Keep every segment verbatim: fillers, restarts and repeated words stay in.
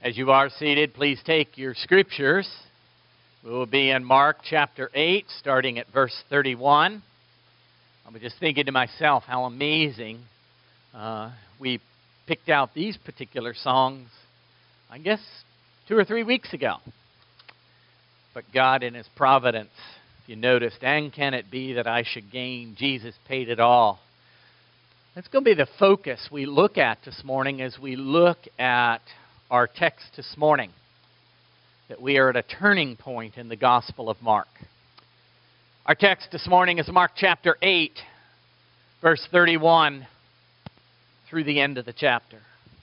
As you are seated, please take your scriptures. We will be in Mark chapter eight, starting at verse thirty-one. I was just thinking to myself how amazing uh, we picked out these particular songs, I guess, two or three weeks ago. But God in His providence, if you noticed, and can it be that I should gain? Jesus paid it all. That's going to be the focus we look at this morning as we look at our text this morning, that we are at a turning point in the Gospel of Mark. Our text this morning is Mark chapter eight, verse thirty-one, through the end of the chapter.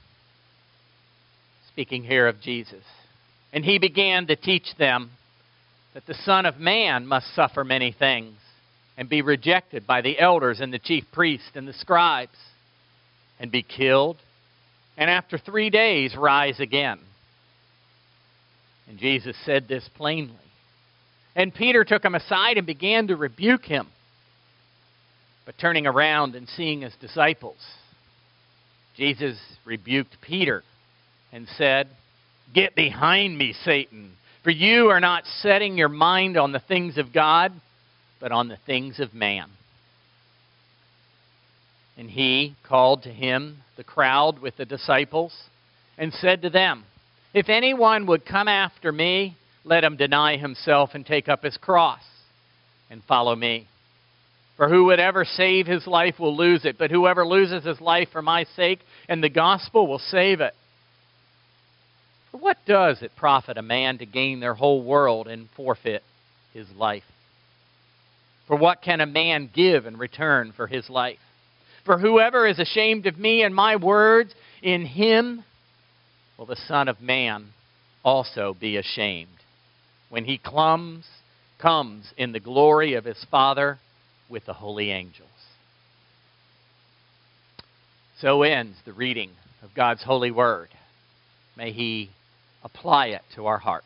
Speaking here of Jesus. And He began to teach them that the Son of Man must suffer many things and be rejected by the elders and the chief priests and the scribes, and be killed, and after three days rise again. And Jesus said this plainly. And Peter took him aside and began to rebuke him. But turning around and seeing his disciples, Jesus rebuked Peter and said, "Get behind me, Satan, for you are not setting your mind on the things of God, but on the things of man." And He called to Him the crowd with the disciples and said to them, "If anyone would come after me, let him deny himself and take up his cross and follow me. For who would ever save his life will lose it, but whoever loses his life for my sake and the gospel will save it. For what does it profit a man to gain their whole world and forfeit his life? For what can a man give in return for his life? For whoever is ashamed of me and my words, in him will the Son of Man also be ashamed, when He comes, comes in the glory of His Father with the holy angels." So ends the reading of God's holy word. May He apply it to our hearts.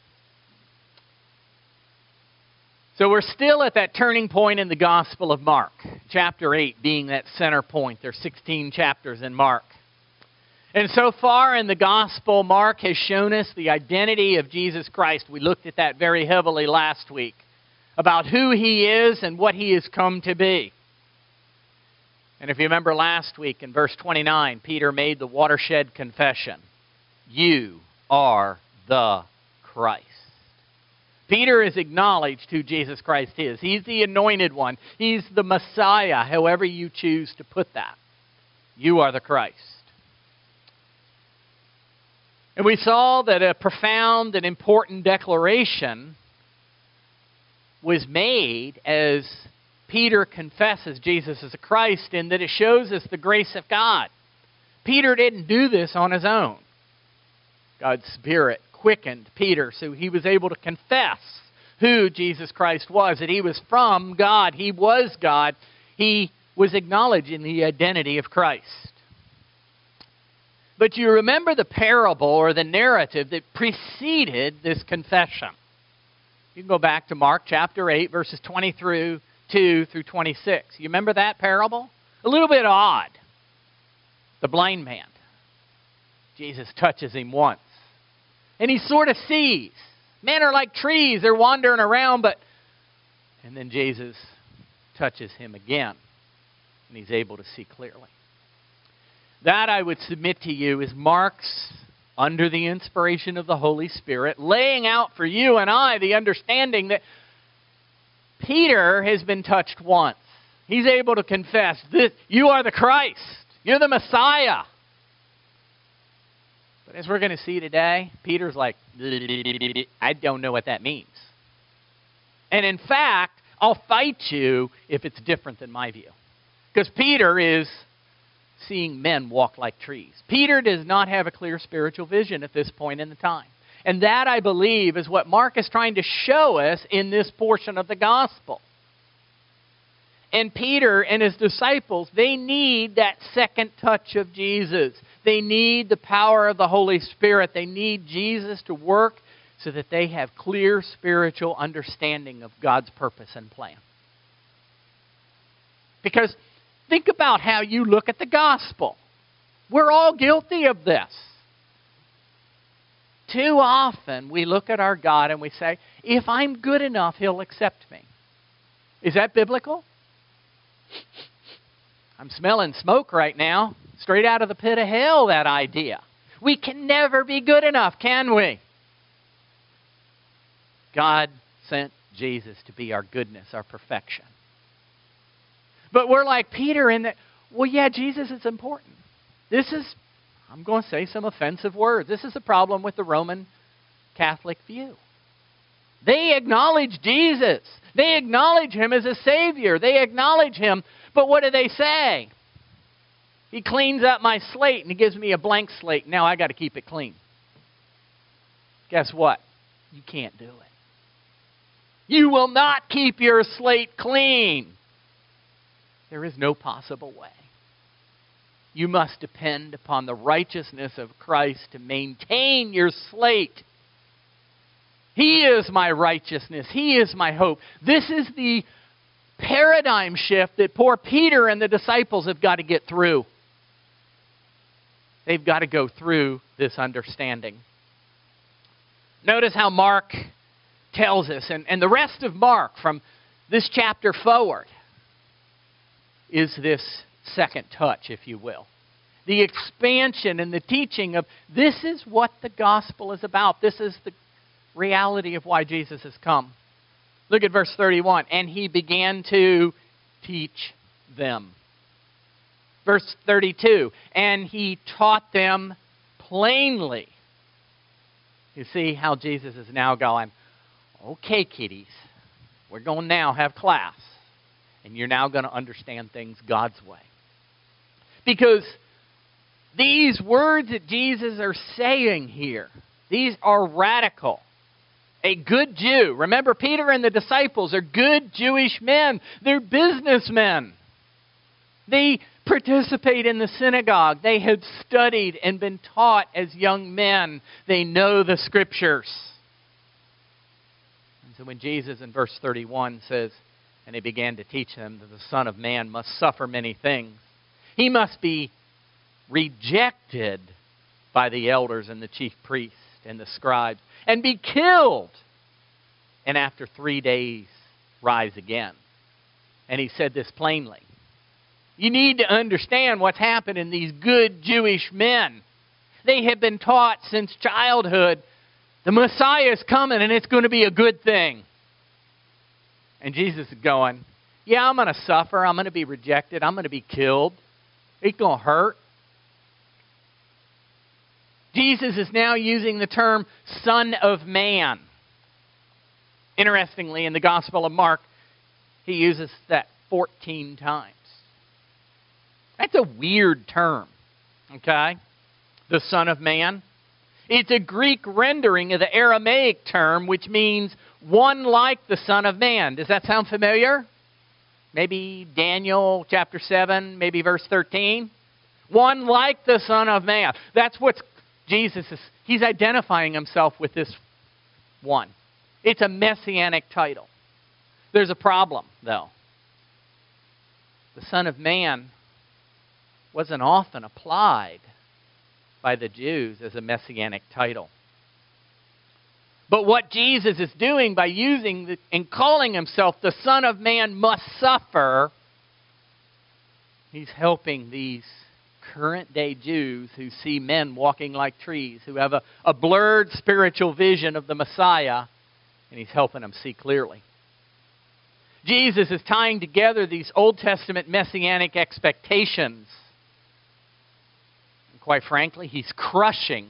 So we're still at that turning point in the Gospel of Mark, chapter eight being that center point. There's sixteen chapters in Mark. And so far in the Gospel, Mark has shown us the identity of Jesus Christ. We looked at that very heavily last week, about who He is and what He has come to be. And if you remember last week in verse twenty-nine, Peter made the watershed confession, "You are the Christ." Peter has acknowledged who Jesus Christ is. He's the anointed one. He's the Messiah, however you choose to put that. You are the Christ. And we saw that a profound and important declaration was made as Peter confesses Jesus as a Christ, in that it shows us the grace of God. Peter didn't do this on his own. God's Spirit quickened Peter so he was able to confess who Jesus Christ was, that He was from God. He was God. He was acknowledging the identity of Christ. But you remember the parable or the narrative that preceded this confession. You can go back to Mark chapter eight, verses twenty-two through twenty-six. You remember that parable? A little bit odd. The blind man. Jesus touches him once. And he sort of sees. Men are like trees. They're wandering around, but... And then Jesus touches him again. And he's able to see clearly. That, I would submit to you, is Mark's, under the inspiration of the Holy Spirit, laying out for you and I the understanding that Peter has been touched once. He's able to confess, this, "You are the Christ. You're the Messiah." But as we're going to see today, Peter's like, "I don't know what that means. And in fact, I'll fight you if it's different than my view." Because Peter is seeing men walk like trees. Peter does not have a clear spiritual vision at this point in the time. And that, I believe, is what Mark is trying to show us in this portion of the gospel. And Peter and his disciples, they need that second touch of Jesus. They need the power of the Holy Spirit. They need Jesus to work so that they have clear spiritual understanding of God's purpose and plan. Because think about how you look at the gospel. We're all guilty of this. too often we look at our God and we say, if I'm good enough, He'll accept me. Is that biblical? I'm smelling smoke right now. Straight out of the pit of hell, that idea. We can never be good enough, can we? God sent Jesus to be our goodness, our perfection. But we're like Peter in that, well, yeah, Jesus is important. This is, I'm going to say some offensive words. This is the problem with the Roman Catholic view. They acknowledge Jesus. They acknowledge Him as a Savior. They acknowledge Him. But what do they say? He cleans up my slate and He gives me a blank slate. Now I got to keep it clean. Guess what? You can't do it. You will not keep your slate clean. There is no possible way. You must depend upon the righteousness of Christ to maintain your slate. He is my righteousness. He is my hope. This is the paradigm shift that poor Peter and the disciples have got to get through. They've got to go through this understanding. Notice how Mark tells us, and, and the rest of Mark from this chapter forward is this second touch, if you will. The expansion and the teaching of this is what the gospel is about. This is the reality of why Jesus has come. Look at verse thirty-one. And He began to teach them. Verse thirty-two. And He taught them plainly. You see how Jesus is now going, okay, kiddies, we're going to now have class. And you're now going to understand things God's way. Because these words that Jesus are saying here, these are radical. A good Jew. Remember, Peter and the disciples are good Jewish men. They're businessmen. They participate in the synagogue. They have studied and been taught as young men. They know the Scriptures. And so when Jesus in verse thirty-one says, and He began to teach them that the Son of Man must suffer many things. He must be rejected by the elders and the chief priests and the scribes and be killed. And after three days, rise again. And He said this plainly. You need to understand what's happened in these good Jewish men. They have been taught since childhood, the Messiah is coming and it's going to be a good thing. And Jesus is going, yeah, I'm going to suffer. I'm going to be rejected. I'm going to be killed. It's going to hurt. Jesus is now using the term Son of Man. Interestingly, in the Gospel of Mark, He uses that fourteen times. That's a weird term, okay? The Son of Man. It's a Greek rendering of the Aramaic term, which means one like the Son of Man. Does that sound familiar? Maybe Daniel chapter seven, maybe verse thirteen. One like the Son of Man. That's what Jesus is. He's identifying Himself with this one. It's a messianic title. There's a problem, though. The Son of Man wasn't often applied by the Jews as a messianic title. But what Jesus is doing by using the, and calling Himself the Son of Man must suffer, He's helping these current day Jews who see men walking like trees, who have a, a blurred spiritual vision of the Messiah, and He's helping them see clearly. Jesus is tying together these Old Testament messianic expectations. And quite frankly, He's crushing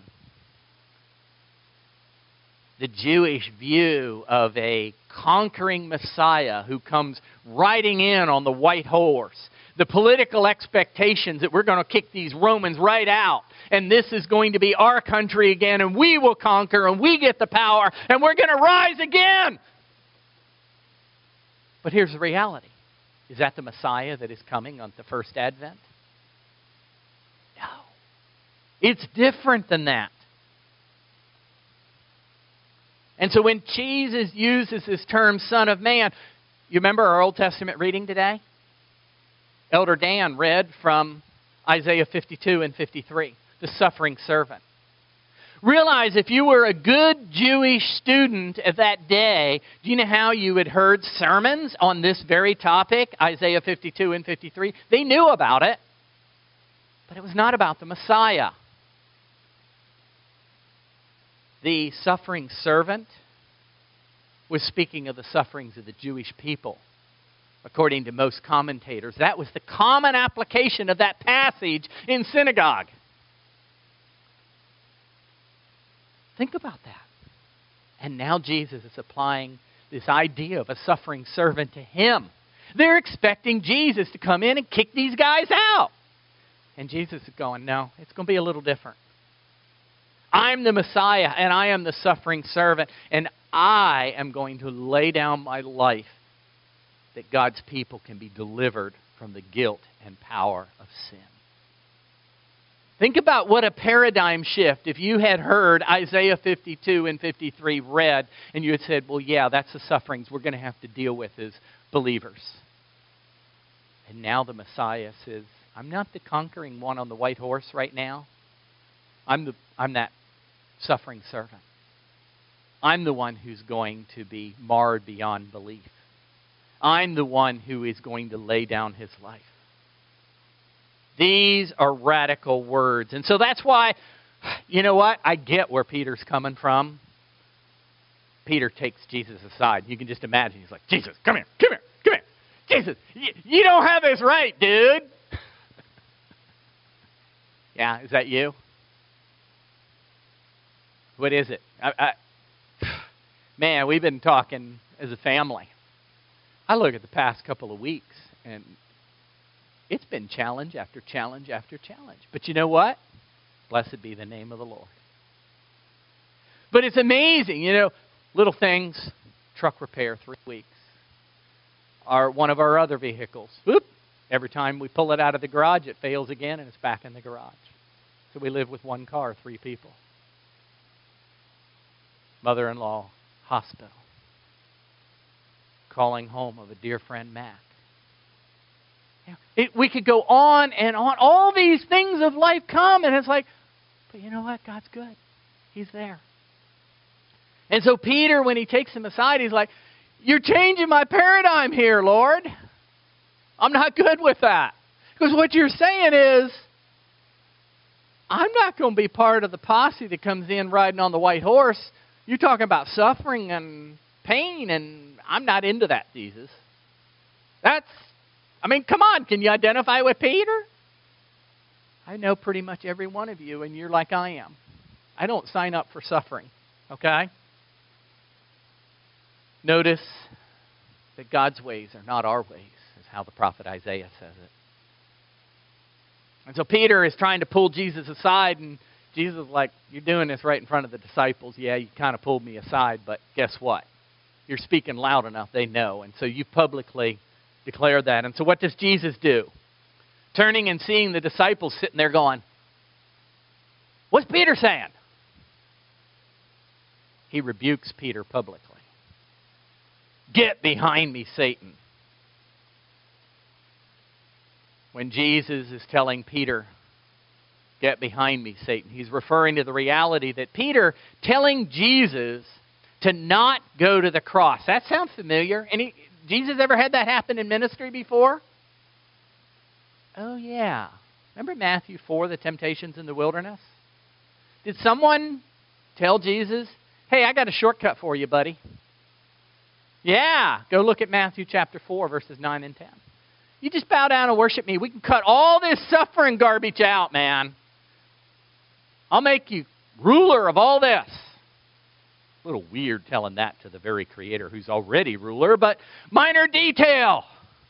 the Jewish view of a conquering Messiah who comes riding in on the white horse. The political expectations that we're going to kick these Romans right out. And this is going to be our country again. And we will conquer. And we get the power. And we're going to rise again. But here's the reality. Is that the Messiah that is coming on the first advent? No. It's different than that. And so when Jesus uses this term, Son of Man, you remember our Old Testament reading today? Elder Dan read from Isaiah fifty-two and fifty-three, the suffering servant. Realize if you were a good Jewish student of that day, do you know how you had heard sermons on this very topic, Isaiah fifty-two and fifty-three? They knew about it, but it was not about the Messiah. The suffering servant was speaking of the sufferings of the Jewish people, according to most commentators. That was the common application of that passage in synagogue. Think about that. And now Jesus is applying this idea of a suffering servant to him. They're expecting Jesus to come in and kick these guys out. And Jesus is going, no, it's going to be a little different. I'm the Messiah, and I am the suffering servant, and I am going to lay down my life that God's people can be delivered from the guilt and power of sin. Think about what a paradigm shift if you had heard Isaiah fifty-two and fifty-three read, and you had said, well, yeah, that's the sufferings we're going to have to deal with as believers. And now the Messiah says, I'm not the conquering one on the white horse right now. I'm the I'm that suffering servant. I'm the one who's going to be marred beyond belief. I'm the one who is going to lay down his life. These are radical words. And so that's why, you know what? I get where Peter's coming from. Peter takes Jesus aside. You can just imagine. He's like, Jesus, come here, come here, come here. Jesus, you, you don't have this right, dude. Yeah, is that you? What is it? I, I, man, we've been talking as a family. I look at the past couple of weeks, and it's been challenge after challenge after challenge. But you know what? Blessed be the name of the Lord. But it's amazing, you know, little things, truck repair, three weeks. Our, one of our other vehicles, whoop, every time we pull it out of the garage, it fails again, and it's back in the garage. So we live with one car, three people. Mother-in-law, hospital. Calling home of a dear friend, Mac. It, we could go on and on. All these things of life come, and it's like, but you know what? God's good. He's there. And so Peter, when he takes him aside, he's like, you're changing my paradigm here, Lord. I'm not good with that. Because what you're saying is, I'm not going to be part of the posse that comes in riding on the white horse. You're talking about suffering and pain, and I'm not into that, Jesus. That's, I mean, come on, can you identify with Peter? I know pretty much every one of you, and you're like I am. I don't sign up for suffering, okay? Notice that God's ways are not our ways, is how the prophet Isaiah says it. And so Peter is trying to pull Jesus aside, and Jesus is like, you're doing this right in front of the disciples. Yeah, you kind of pulled me aside, but guess what? You're speaking loud enough, they know. And so you publicly declared that. And so what does Jesus do? Turning and seeing the disciples sitting there going, what's Peter saying? He rebukes Peter publicly. Get behind me, Satan. When Jesus is telling Peter, get behind me, Satan, he's referring to the reality that Peter telling Jesus to not go to the cross. That sounds familiar. Any, Jesus ever had that happen in ministry before? Oh, yeah. Remember Matthew four, the temptations in the wilderness? Did someone tell Jesus, hey, I got a shortcut for you, buddy? Yeah, go look at Matthew chapter four, verses nine and ten. You just bow down and worship me. We can cut all this suffering garbage out, man. I'll make you ruler of all this. A little weird telling that to the very Creator who's already ruler, but minor detail.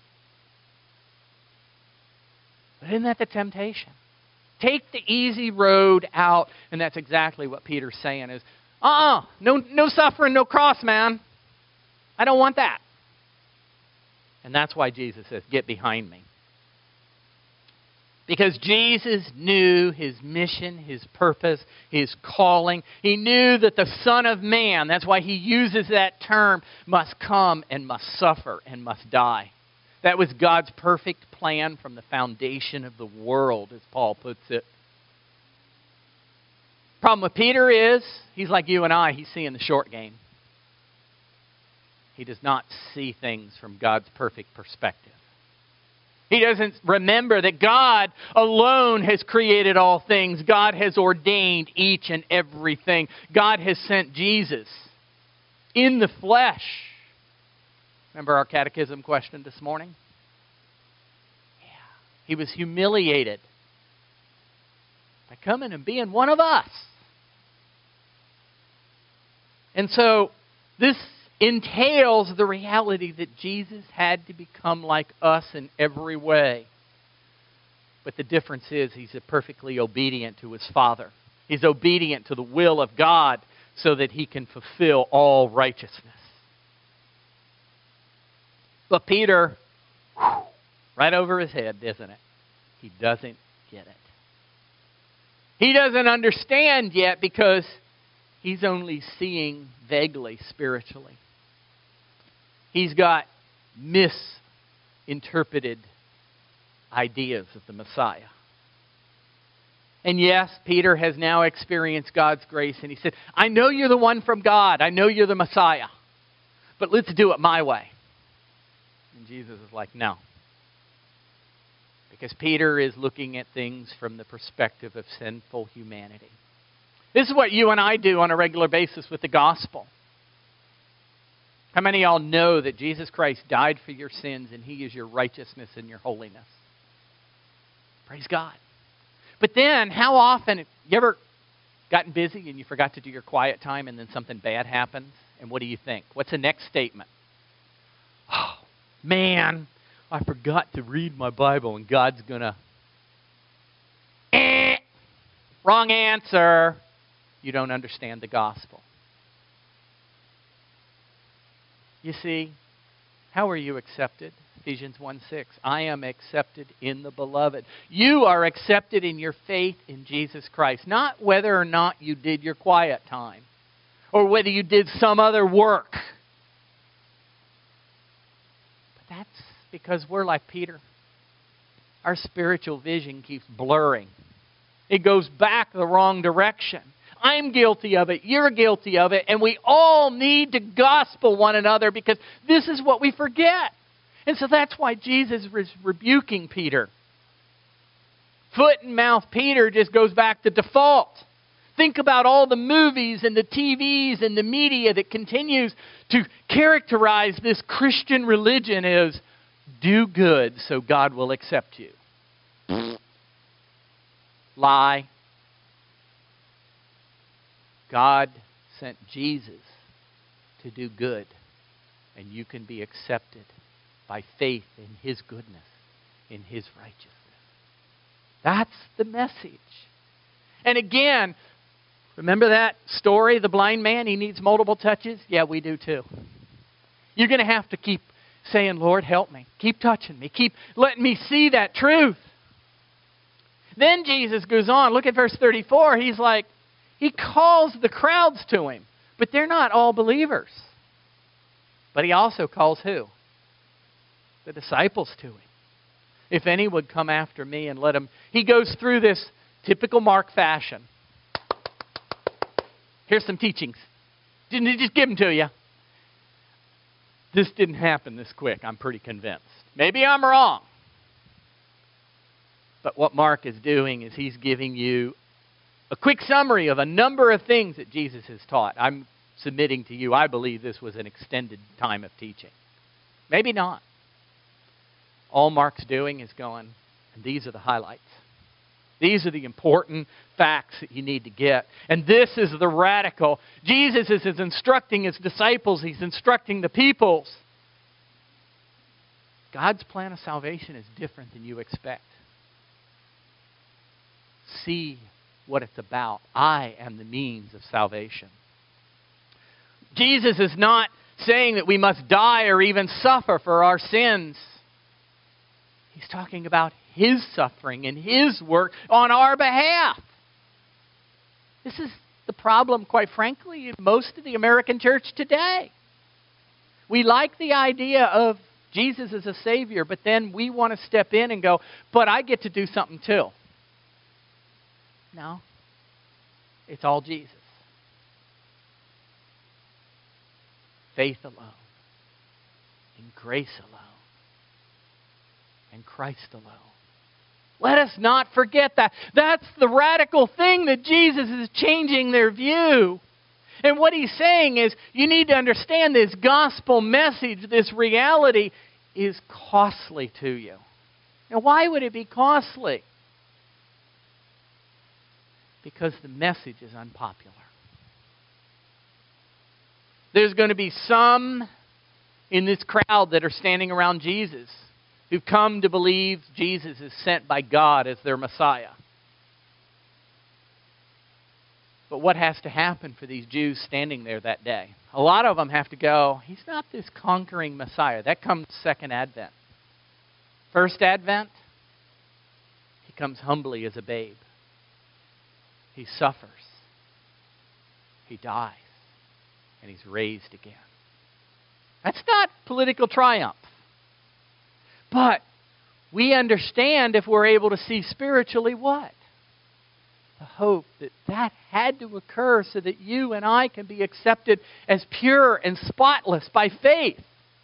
But isn't that the temptation? Take the easy road out, and that's exactly what Peter's saying is, uh-uh, no, no suffering, no cross, man. I don't want that. And that's why Jesus says, get behind me. Because Jesus knew his mission, his purpose, his calling. He knew that the Son of Man, that's why he uses that term, must come and must suffer and must die. That was God's perfect plan from the foundation of the world, as Paul puts it. Problem with Peter is, he's like you and I, he's seeing the short game. He does not see things from God's perfect perspective. He doesn't remember that God alone has created all things. God has ordained each and everything. God has sent Jesus in the flesh. Remember our catechism question this morning? Yeah. He was humiliated by coming and being one of us. And so this entails the reality that Jesus had to become like us in every way. But the difference is he's perfectly obedient to his Father. He's obedient to the will of God so that he can fulfill all righteousness. But Peter, whew, right over his head, isn't it? He doesn't get it. He doesn't understand yet because he's only seeing vaguely spiritually. He's got misinterpreted ideas of the Messiah. And yes, Peter has now experienced God's grace, and he said, I know you're the one from God. I know you're the Messiah. But let's do it my way. And Jesus is like, no. Because Peter is looking at things from the perspective of sinful humanity. This is what you and I do on a regular basis with the gospel. How many of y'all know that Jesus Christ died for your sins and He is your righteousness and your holiness? Praise God. But then, how often, you ever gotten busy and you forgot to do your quiet time and then something bad happens? And what do you think? What's the next statement? Oh, man, I forgot to read my Bible and God's going to... Eh, wrong answer. You don't understand the gospel. You see, how are you accepted? Ephesians one six. I am accepted in the beloved. You are accepted in your faith in Jesus Christ. Not whether or not you did your quiet time. Or whether you did some other work. But that's because we're like Peter. Our spiritual vision keeps blurring. It goes back the wrong direction. I'm guilty of it. You're guilty of it. And we all need to gospel one another because this is what we forget. And so that's why Jesus was rebuking Peter. Foot and mouth Peter just goes back to default. Think about all the movies and the T Vs and the media that continues to characterize this Christian religion as do good so God will accept you. Lie. God sent Jesus to do good, and you can be accepted by faith in His goodness, in His righteousness. That's the message. And again, remember that story, the blind man, he needs multiple touches? Yeah, we do too. You're going to have to keep saying, Lord, help me. Keep touching me. Keep letting me see that truth. Then Jesus goes on. Look at verse thirty-four. He's like, He calls the crowds to Him, but they're not all believers. But He also calls who? The disciples to Him. If any would come after me and let him... He goes through this typical Mark fashion. Here's some teachings. Didn't He just give them to you? This didn't happen this quick, I'm pretty convinced. Maybe I'm wrong. But what Mark is doing is he's giving you a quick summary of a number of things that Jesus has taught. I'm submitting to you, I believe this was an extended time of teaching. Maybe not. All Mark's doing is going, and these are the highlights. These are the important facts that you need to get. And this is the radical. Jesus is, is instructing His disciples. He's instructing the peoples. God's plan of salvation is different than you expect. See what it's about. I am the means of salvation. Jesus is not saying that we must die or even suffer for our sins. He's talking about His suffering and His work on our behalf. This is the problem, quite frankly, in most of the American church today. We like the idea of Jesus as a Savior, but then we want to step in and go, but I get to do something too. No. It's all Jesus. Faith alone, in grace alone, and Christ alone. Let us not forget that. That's the radical thing that Jesus is changing their view. And what he's saying is, you need to understand this gospel message, this reality, is costly to you. Now, why would it be costly? Because the message is unpopular. There's going to be some in this crowd that are standing around Jesus who've come to believe Jesus is sent by God as their Messiah. But what has to happen for these Jews standing there that day? A lot of them have to go, he's not this conquering Messiah. That comes second advent. First advent, he comes humbly as a babe. He suffers. He dies. And he's raised again. That's not political triumph. But we understand, if we're able to see spiritually, what? The hope that that had to occur so that you and I can be accepted as pure and spotless by faith.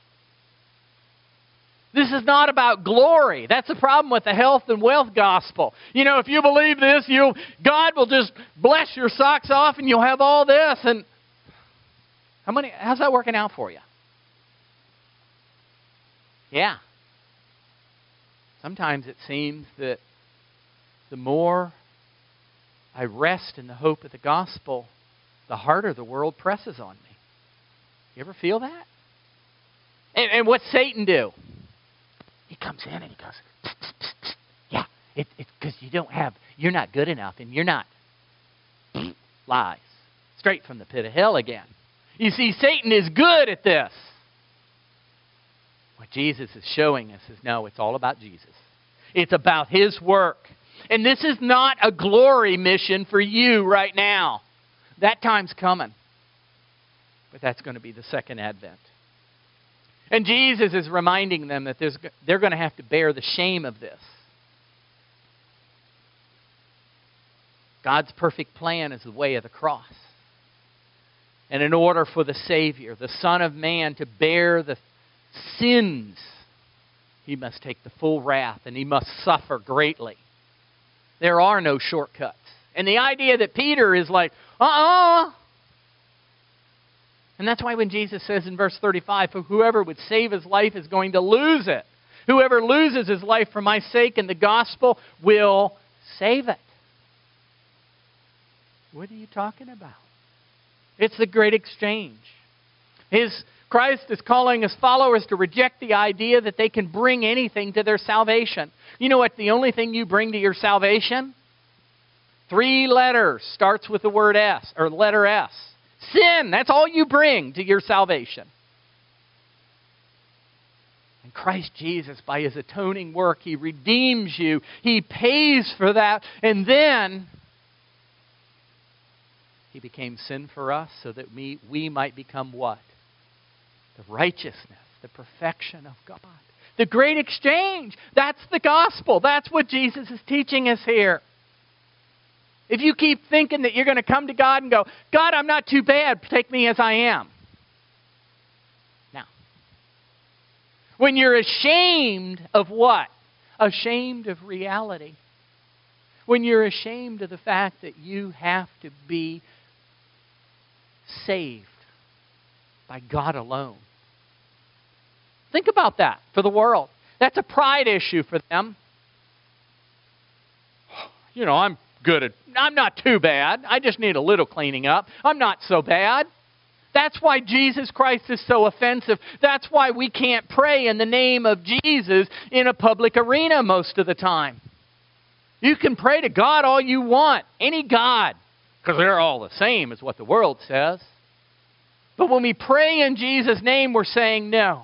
This is not about glory. That's the problem with the health and wealth gospel. You know, if you believe this, you God will just bless your socks off and you'll have all this. And how many? How's that working out for you? Yeah. Sometimes it seems that the more I rest in the hope of the gospel, the harder the world presses on me. You ever feel that? And, and what's Satan do? He comes in and he goes, psst, psst, psst, psst. yeah, it, it's because you don't have, you're not good enough, and you're not. Lies. Straight from the pit of hell again. You see, Satan is good at this. What Jesus is showing us is, no, it's all about Jesus. It's about His work. And this is not a glory mission for you right now. That time's coming. But that's going to be the second advent. And Jesus is reminding them that there's, they're going to have to bear the shame of this. God's perfect plan is the way of the cross. And in order for the Savior, the Son of Man, to bear the sins, He must take the full wrath and He must suffer greatly. There are no shortcuts. And the idea that Peter is like, uh-uh. And that's why when Jesus says in verse thirty-five, for whoever would save his life is going to lose it. Whoever loses his life for my sake and the gospel will save it. What are you talking about? It's the great exchange. His Christ is calling His followers to reject the idea that they can bring anything to their salvation. You know what the only thing you bring to your salvation? Three letters. Starts with the word S, or letter S. Sin. That's all you bring to your salvation. And Christ Jesus, by His atoning work, He redeems you. He pays for that. And then He became sin for us so that we, we might become what? The righteousness, the perfection of God. The great exchange. That's the gospel. That's what Jesus is teaching us here. If you keep thinking that you're going to come to God and go, God, I'm not too bad. Take me as I am. Now, when you're ashamed of what? Ashamed of reality. When you're ashamed of the fact that you have to be saved by God alone. Think about that for the world. That's a pride issue for them. You know, I'm good at, I'm not too bad. I just need a little cleaning up. I'm not so bad. That's why Jesus Christ is so offensive. That's why we can't pray in the name of Jesus in a public arena most of the time. You can pray to God all you want, any God, because they're all the same is what the world says. But when we pray in Jesus' name, we're saying no.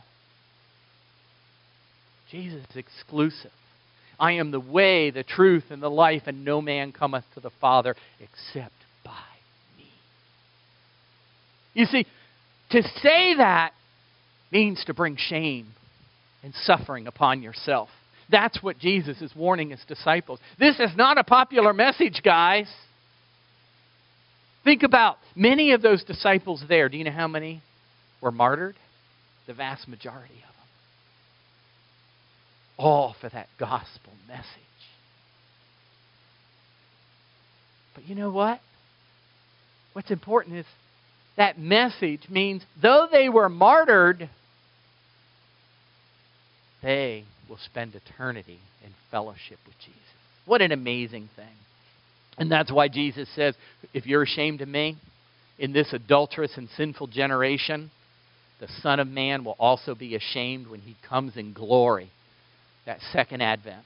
Jesus is exclusive. I am the way, the truth, and the life, and no man cometh to the Father except by me. You see, to say that means to bring shame and suffering upon yourself. That's what Jesus is warning His disciples. This is not a popular message, guys. Think about many of those disciples there. Do you know how many were martyred? The vast majority of them. All for that gospel message. But you know what? What's important is that message means though they were martyred, they will spend eternity in fellowship with Jesus. What an amazing thing. And that's why Jesus says, if you're ashamed of me in this adulterous and sinful generation, the Son of Man will also be ashamed when he comes in glory. That second advent.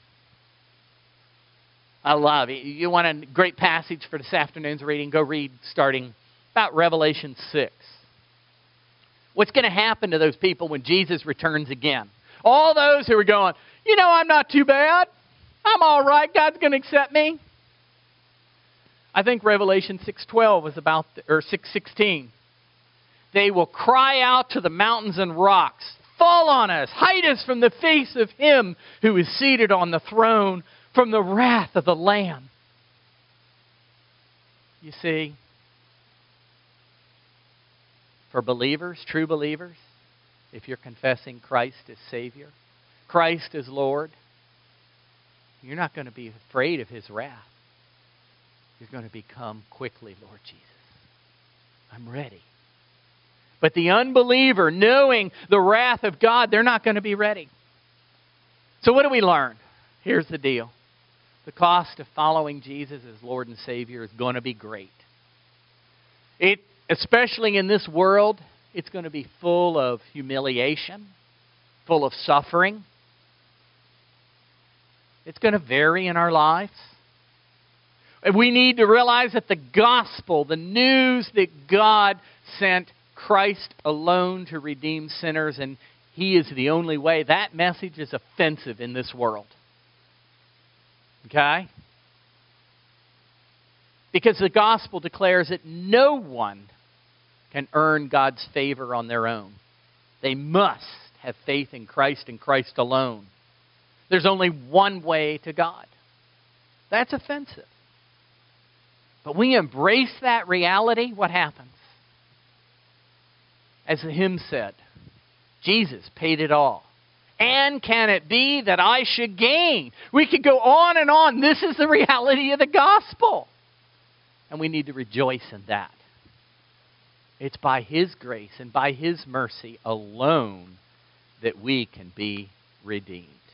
I love it. You want a great passage for this afternoon's reading? Go read starting about Revelation six. What's going to happen to those people when Jesus returns again? All those who are going, you know, I'm not too bad. I'm all right. God's going to accept me. I think Revelation six twelve was about, the, or six sixteen. They will cry out to the mountains and rocks, fall on us, hide us from the face of him who is seated on the throne, from the wrath of the Lamb. You see, for believers, true believers, if you're confessing Christ as Savior, Christ as Lord, you're not going to be afraid of his wrath. You're going to become quickly, Lord Jesus, I'm ready. But the unbeliever, knowing the wrath of God, they're not going to be ready. So what do we learn? Here's the deal. The cost of following Jesus as Lord and Savior is going to be great. It, especially in this world, it's going to be full of humiliation, full of suffering. It's going to vary in our lives. And we need to realize that the gospel, the news that God sent Christ alone to redeem sinners, and he is the only way, that message is offensive in this world. Okay? Because the gospel declares that no one can earn God's favor on their own. They must have faith in Christ and Christ alone. There's only one way to God. That's offensive. But we embrace that reality, what happens? As the hymn said, Jesus paid it all. And can it be that I should gain? We could go on and on. This is the reality of the gospel. And we need to rejoice in that. It's by his grace and by his mercy alone that we can be redeemed.